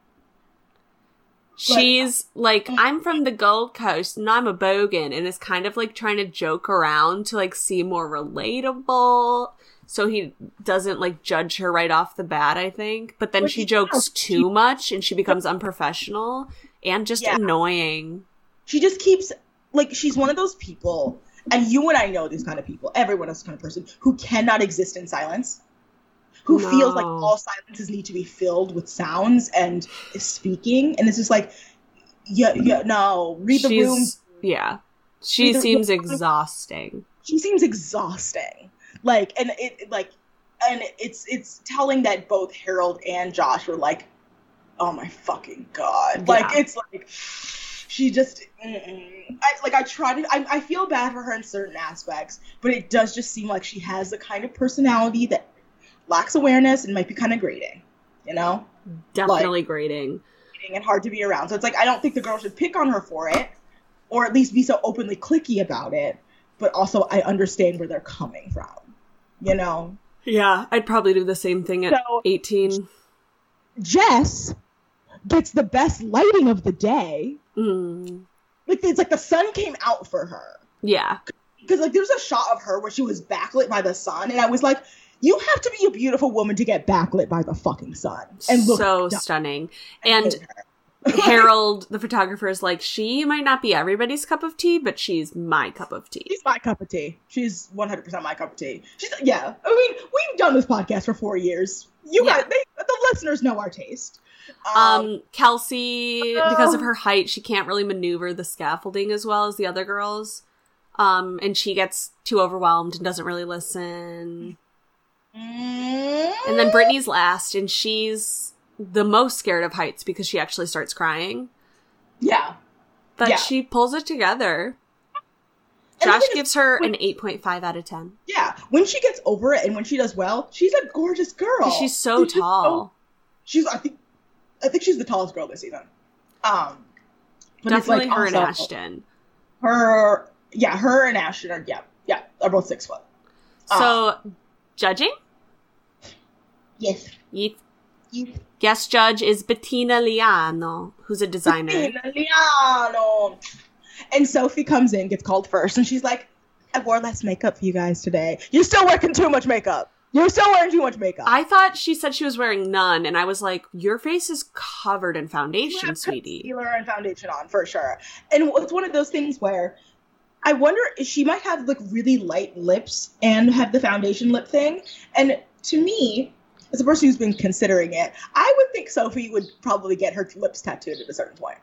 She's like, I'm from the Gold Coast and I'm a bogan, and is kind of like trying to joke around to like seem more relatable. So he doesn't like judge her right off the bat, I think. But then But she he- jokes too much and she becomes unprofessional and just Yeah. annoying. She just keeps, like, she's one of those people, and you and I know these kind of people, everyone is this kind of person, who cannot exist in silence. Who No. feels like all silences need to be filled with sounds and speaking. And it's just like, yeah, yeah, no, read the She's, room. yeah. She Read the seems room. exhausting. She seems exhausting. Like, and it, like, and it's, it's telling that both Harold and Josh were like, oh my fucking God. Like, Yeah. it's like, she just, mm-mm. I, like, I try to, I, I feel bad for her in certain aspects, but it does just seem like she has the kind of personality that lacks awareness and might be kind of grating, you know? Definitely grating. And hard to be around. So it's like, I don't think the girl should pick on her for it, or at least be so openly cliquey about it, but also I understand where they're coming from, you know? Yeah, I'd probably do the same thing at So- eighteen. Jess gets the best lighting of the day. Mm. Like, it's like the sun came out for her. Yeah. Because, like, there's a shot of her where she was backlit by the sun, and I was like, you have to be a beautiful woman to get backlit by the fucking sun. And look So dumb. stunning. I And hate her. Harold, the photographer, is like, she might not be everybody's cup of tea, but she's my cup of tea. She's my cup of tea. She's one hundred percent my cup of tea. She's, yeah. I mean, we've done this podcast for four years. You Yeah. guys, they, the listeners know our taste. Um, Kelsey, because of Oh. her height, she can't really maneuver the scaffolding as well as the other girls. Um, and she gets too overwhelmed and doesn't really listen. Mm. And then Brittany's last, and she's the most scared of heights because she actually starts crying. Yeah. But Yeah. she pulls it together. And the Josh thing is, gives her when- an eight point five out of ten. Yeah, when she gets over it and when she does well, she's a gorgeous girl. She's so She's just tall. so- she's, I think, I think she's the tallest girl this season. Um, but it's, Definitely like, her and also- Ashton. Her, yeah, her and Ashton are, yeah, yeah, are both six foot. So, Um, judging? yes. Ye- yes. Guest judge is Bettina Liano, who's a designer. Liano. And Sophie comes in, gets called first, and she's like, I wore less makeup for you guys today. You're still wearing too much makeup. You're still wearing too much makeup. I thought she said she was wearing none, and I was like, your face is covered in You foundation, have sweetie. concealer and foundation on, for sure. And it's one of those things where I wonder if she might have, like, really light lips and have the foundation lip thing. And to me, as a person who's been considering it, I would think Sophie would probably get her lips tattooed at a certain point.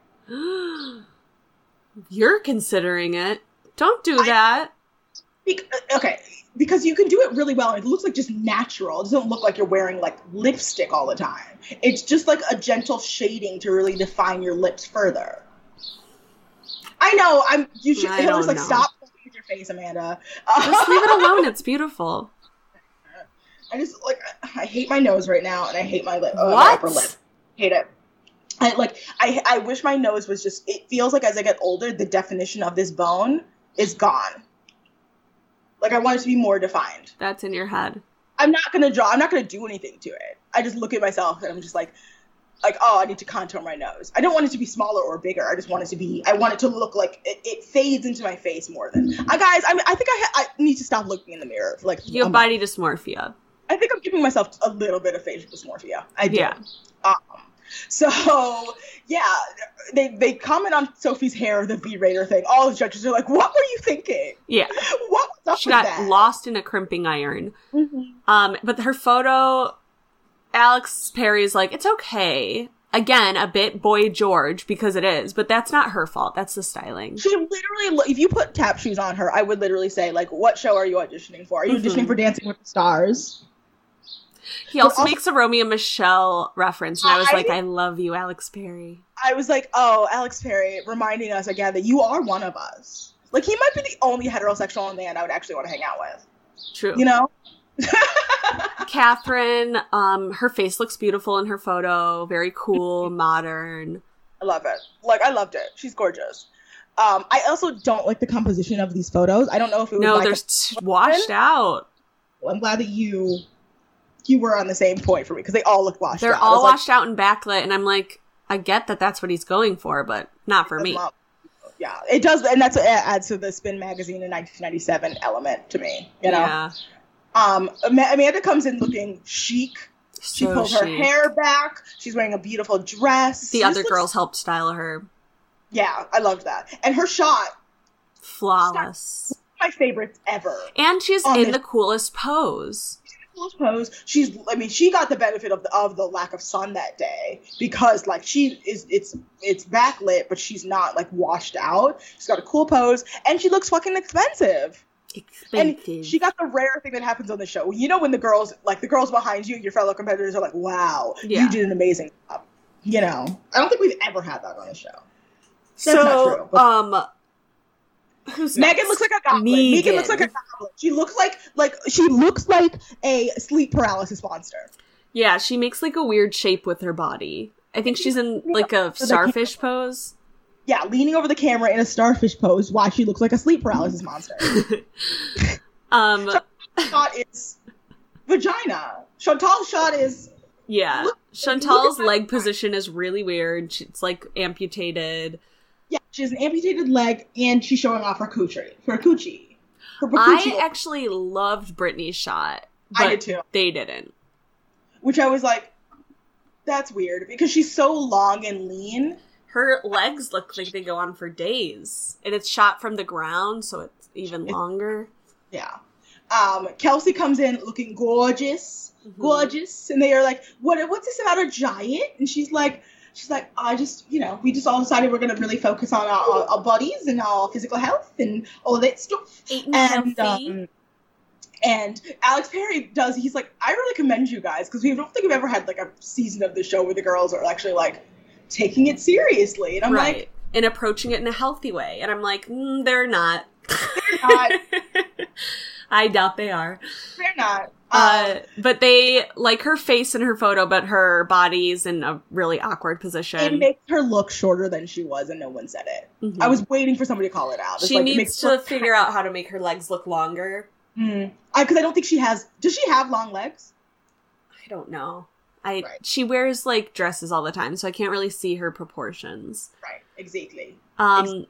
You're considering it. Don't do I- that. Bec- okay, because you can do it really well, and it looks like just natural. It doesn't look like you're wearing like lipstick all the time. It's just like a gentle shading to really define your lips further. I know. I'm. You should. I Hillary's don't like, know. stop looking at your face, Amanda. Just leave it alone. It's beautiful. I just like. I hate my nose right now, and I hate my lip. Uh, my What? upper lip. Hate it. I like. I. I wish my nose was just. It feels like as I get older, the definition of this bone is gone. Like, I want it to be more defined. That's in your head. I'm not going to draw. I'm not going to do anything to it. I just look at myself and I'm just like, like, oh, I need to contour my nose. I don't want it to be smaller or bigger. I just want it to be, I want it to look like it, it fades into my face more than, I guys, I mean, I think I, ha- I need to stop looking in the mirror. For like, You a have month. body dysmorphia. I think I'm giving myself a little bit of facial dysmorphia. I do. Yeah. Um, so, yeah, they they comment on Sophie's hair, the V-Raider thing. All the judges are like, what were you thinking? Yeah. What was up She with got that? lost in a crimping iron. Mm-hmm. Um, but her photo, Alex Perry's like, it's okay. Again, a bit Boy George, because it is, but that's not her fault. That's the styling. She literally, lo- if you put tap shoes on her, I would literally say, like, what show are you auditioning for? Are you Mhm. auditioning for Dancing with the Stars? He also, also- makes a Romeo and Michelle reference, and I was I- like, I love you, Alex Perry. I was like, oh, Alex Perry, reminding us again that you are one of us. Like, he might be the only heterosexual man I would actually want to hang out with. True. You know? Catherine, um, her face looks beautiful in her photo. Very cool, modern. I love it. Like, I loved it. She's gorgeous. Um, I also don't like the composition of these photos. I don't know if it was No, like they're a- t- washed out. I'm glad that you you were on the same point for me because they all look washed They're out. I all was like, washed out and backlit, and I'm like, I get that that's what he's going for, but not for that's me. not- yeah, it does, and that's what adds to the Spin Magazine in nineteen ninety-seven element to me. You know, Yeah. um, Ama- Amanda comes in looking chic. She So pulled her chic. hair back. She's wearing a beautiful dress. The She other just looks- girls helped style her. Yeah, I loved that, and her shot, Flawless. my favorites ever. And she's On in this- the coolest pose. Coolest pose. She's, I mean, she got the benefit of the of the lack of sun that day because, like, she is, it's it's backlit, but she's not like washed out. She's got a cool pose, and she looks fucking expensive. Expensive. And she got the rare thing that happens on the show. You know, when the girls, like the girls behind you, your fellow competitors are like, "Wow, Yeah. you did an amazing job." You know, I don't think we've ever had that on the show. That's so, not true, but- um, who's Megan next? looks like a goblin. Megan. Megan looks like a goblin. She looks like like she looks like a sleep paralysis monster. Yeah, she makes like a weird shape with her body. I think she's in like a So they starfish pose. Yeah, leaning over the camera in a starfish pose. Why she looks like a sleep paralysis monster. Um, Shot is vagina. Chantal's shot is yeah. Look- Chantal's look at leg that. position is really weird. She- It's like amputated. yeah. She has an amputated leg and she's showing off her coochie. Her coochie. Her I coochie, actually loved Britney's shot, but I did too. they didn't. Which I was like, that's weird because she's so long and lean. Her legs look like they go on for days, and it's shot from the ground, so it's even It's- longer. Yeah. Um, Kelsey comes in looking gorgeous, Mhm. gorgeous, and they are like, "What? What's this about a giant?" And she's like, she's like, I just, you know, we just all decided we're going to really focus on our, our, our bodies and our physical health and all of that stuff. Eating and healthy. um, and Alex Perry does, he's like, I really commend you guys, because we don't think we've ever had like a season of the show where the girls are actually like taking it seriously. And I'm right. like, and approaching it in a healthy way. And I'm like, mm, they're not. they're not. I doubt they are. They're not. Uh, Um, but they like her face in her photo, but her body's in a really awkward position. It makes her look shorter than she was, and no one said it. Mhm. I was waiting for somebody to call it out. It's She like, it needs makes to her- figure out how to make her legs look longer. Mm. I, because I don't think she has. Does she have long legs? I don't know. I Right. She wears like dresses all the time, so I can't really see her proportions. Right. Exactly. Um,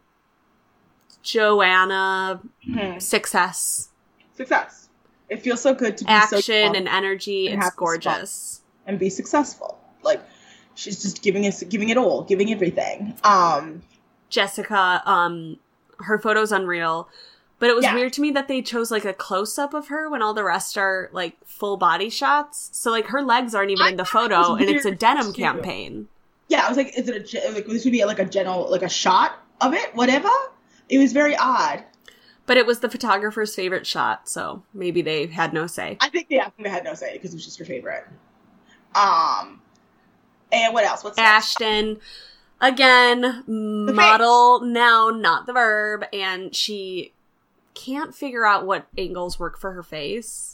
Joanna, Mhm. success, Success. It feels so good to be so action, young and energy. and It's have this gorgeous. and be successful. Like, she's just giving us, giving it all, giving everything. Um, Jessica, um, her photo's unreal. But it was Yeah. weird to me that they chose like a close up of her when all the rest are like full body shots. So like her legs aren't even I in the thought it photo, was and it's a weird, denim too. campaign. yeah, I was like, is it a ge- like this would be like a general like a shot of it, whatever. It was very odd. But it was the photographer's favorite shot, so maybe they had no say. I think yeah, I think they had no say because it was just her favorite. Um, and what else? What's next? Ashton, again, model noun, not the verb, and she can't figure out what angles work for her face.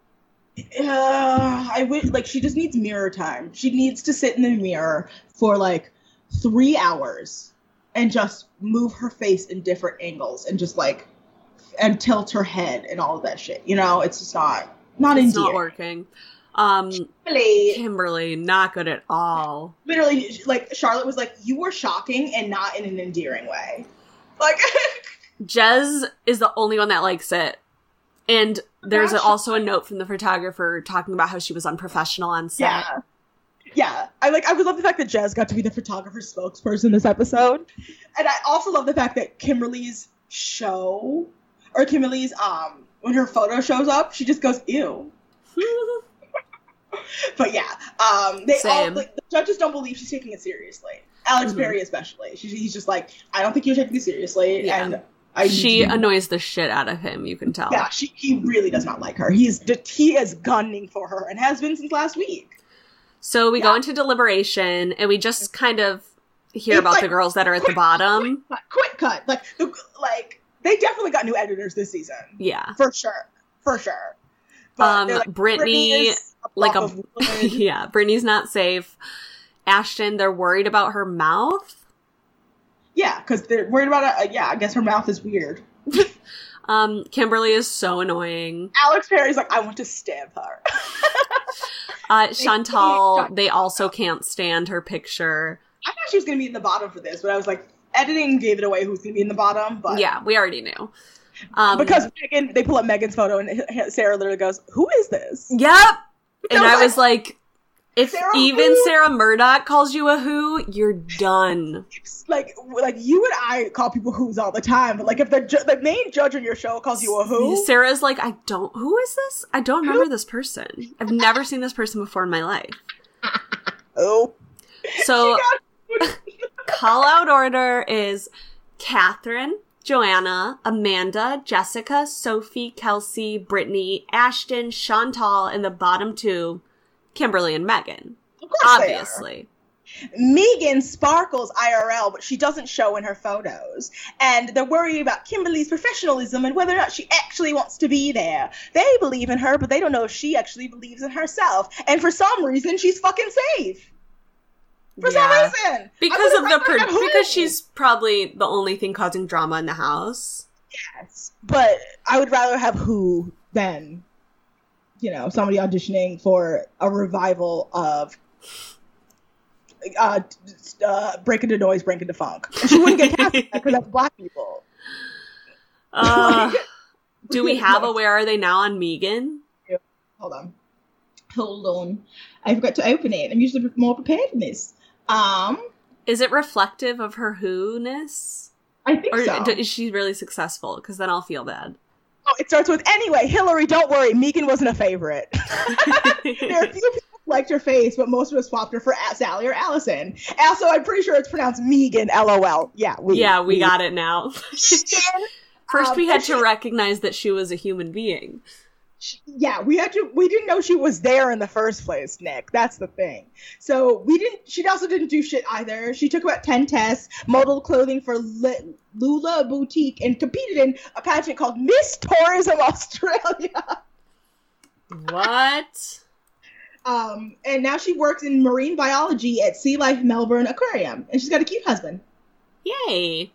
Uh, I wish like she just needs mirror time. She needs to sit in the mirror for like three hours and just move her face in different angles and just like and tilt her head and all of that shit. You know, it's just not not It's endearing. not working. Um, Really, Kimberly, not good at all. literally, like Charlotte was like, "You were shocking and not in an endearing way." Like, Jez is the only one that likes it. And there's Gosh. also a note from the photographer talking about how she was unprofessional on set. yeah, yeah. I like. I would love the fact that Jez got to be the photographer's spokesperson this episode, and I also love the fact that Kimberly's show or Kimberly's um when her photo shows up, she just goes ew. But yeah, um, they all Same. like, the judges don't believe she's taking it seriously. Alex Mhm. Perry especially. She, he's just like, I don't think you're taking it seriously, Yeah. and I need She you to- annoys the shit out of him, you can tell. Yeah, she he really does not like her. He's he is gunning for her and has been since last week. So we Yeah. go into deliberation, and we just kind of hear It's about like the girls that are at the quick- bottom. Quick cut, quick cut. Like the like they definitely got new editors this season Yeah. for sure, for sure. Um, they're like, Brittany, is a like block a- of wood. yeah, Brittany's not safe. Ashton, they're worried about her mouth. Yeah, because they're worried about it. Uh, yeah, I guess her mouth is weird. Um, Kimberly is so annoying. Alex Perry's like, I want to stab her. Uh, Chantal, can't- they also can't stand her picture. I thought she was gonna be in the bottom for this, but I was like, editing gave it away who's gonna be in the bottom. But Yeah, we already knew. Um, because Megan, they pull up Megan's photo and Sarah literally goes, "Who is this?" Yep. And I was like, if Sarah even who? Sarah Murdoch calls you a who, you're done. It's like like you and I call people who's all the time, but like if the ju- the main judge on your show calls you a who, Sarah's like, I don't, who is this? I don't remember this person. I've never seen this person before in my life. oh, So, she got- call out order is Catherine, Joanna, Amanda, Jessica, Sophie, Kelsey, Brittany, Ashton, Chantal, and the bottom two, Kimberly and Megan. of course they are. Obviously. Megan sparkles I R L, but she doesn't show in her photos. And they're worried about Kimberly's professionalism and whether or not she actually wants to be there. They believe in her, but they don't know if she actually believes in herself. And for some reason, she's fucking safe. For Yeah. some reason. Because I of would the have rather per- had who. because she's probably the only thing causing drama in the house. Yes. But I would rather have who than, you know, somebody auditioning for a revival of uh, uh, Break Into Noise, Break Into Funk. And she wouldn't get cast because that's black people. Uh, do we have a Where Are They Now on Megan? Hold on. Hold on. I forgot to open it. I'm usually more prepared than this. Um, Is it reflective of her who-ness? I think Or so. d- is she really successful? Because then I'll feel bad. Oh, it starts with, anyway, Hillary, don't worry, Megan wasn't a favorite. There are a few people liked her face, but most of us swapped her for Sally or Allison. Also, I'm pretty sure it's pronounced Megan, LOL. Yeah, we Yeah, we, we got it now. First, um, we had she, to recognize that she was a human being. She, yeah, we had to. We didn't know she was there in the first place, Nick. That's the thing. So we didn't. She also didn't do shit either. She took about ten tests, modeled clothing for L- Lula Boutique, and competed in a pageant called Miss Tourism Australia. What? Um, and now she works in marine biology at Sea Life Melbourne Aquarium, and she's got a cute husband. Yay.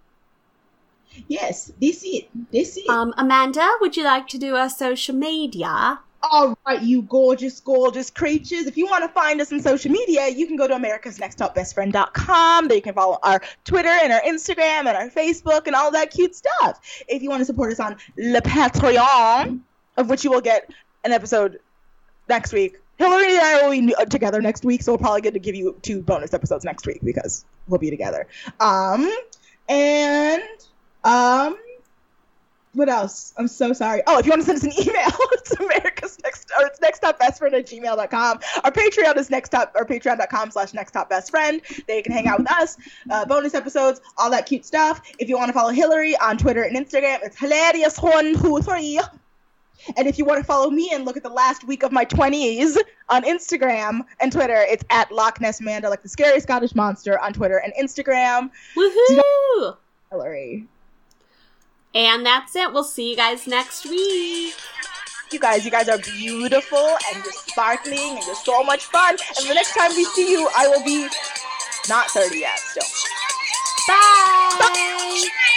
Yes, this it. This it. Um, Amanda, would you like to do our social media? All right, you gorgeous, gorgeous creatures. If you want to find us on social media, you can go to americas next top best friend dot com. There you can follow our Twitter and our Instagram and our Facebook and all that cute stuff. If you want to support us on Le Patreon, of which you will get an episode next week. Hillary and I will be together next week, so we'll probably get to give you two bonus episodes next week because we'll be together. Um, and... Um, what else? I'm so sorry. Oh, if you want to send us an email, it's America's Next, or it's nexttopbestfriend at gmail dot com. Our Patreon is nexttop, or patreon dot com slash nexttopbestfriend. There you can hang out with us, uh, bonus episodes, all that cute stuff. If you want to follow Hillary on Twitter and Instagram, it's hilarious one two three. And if you want to follow me and look at the last week of my twenties on Instagram and Twitter, it's at Loch Ness Amanda, like the scary Scottish monster on Twitter and Instagram. Woohoo! Hillary. And that's it. We'll see you guys next week. You guys, you guys are beautiful and you're sparkling and you're so much fun. And the next time we see you, I will be not thirty yet still. Bye! Bye.